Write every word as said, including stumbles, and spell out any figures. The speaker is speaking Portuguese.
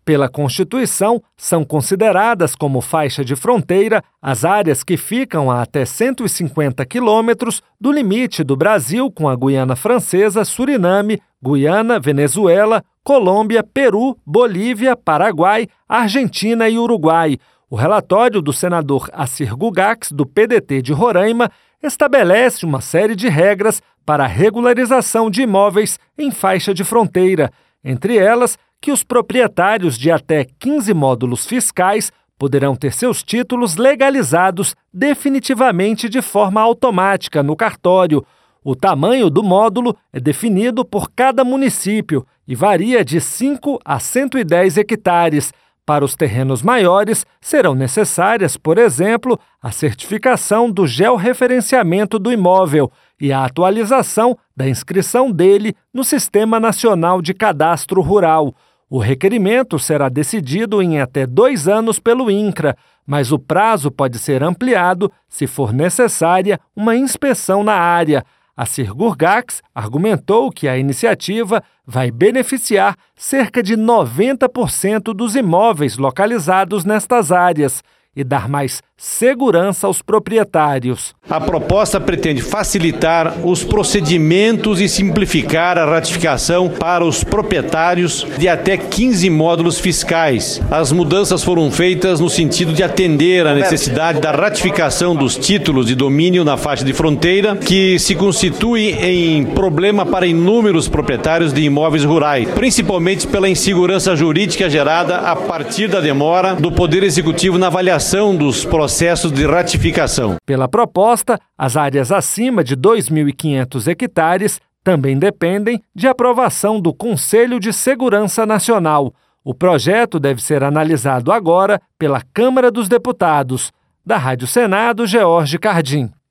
Pela Constituição, são consideradas como faixa de fronteira as áreas que ficam a até cento e cinquenta quilômetros do limite do Brasil com a Guiana Francesa, Suriname, Guiana, Venezuela, Colômbia, Peru, Bolívia, Paraguai, Argentina e Uruguai. O relatório do senador Assir Gugax, do P D T de Roraima, estabelece uma série de regras para a regularização de imóveis em faixa de fronteira, entre elas que os proprietários de até quinze módulos fiscais poderão ter seus títulos legalizados definitivamente de forma automática no cartório. O tamanho do módulo é definido por cada município e varia de cinco a cento e dez hectares. Para os terrenos maiores, serão necessárias, por exemplo, a certificação do georreferenciamento do imóvel e a atualização da inscrição dele no Sistema Nacional de Cadastro Rural. O requerimento será decidido em até dois anos pelo INCRA, mas o prazo pode ser ampliado se for necessária uma inspeção na área. Assir Gugax argumentou que a iniciativa vai beneficiar cerca de noventa por cento dos imóveis localizados nestas áreas e dar mais segurança aos proprietários. A proposta pretende facilitar os procedimentos e simplificar a ratificação para os proprietários de até quinze módulos fiscais. As mudanças foram feitas no sentido de atender à necessidade da ratificação dos títulos de domínio na faixa de fronteira, que se constitui em problema para inúmeros proprietários de imóveis rurais, principalmente pela insegurança jurídica gerada a partir da demora do Poder Executivo na avaliação dos processos de ratificação. Pela proposta, as áreas acima de dois mil e quinhentos hectares também dependem de aprovação do Conselho de Segurança Nacional. O projeto deve ser analisado agora pela Câmara dos Deputados. Da Rádio Senado, George Cardim.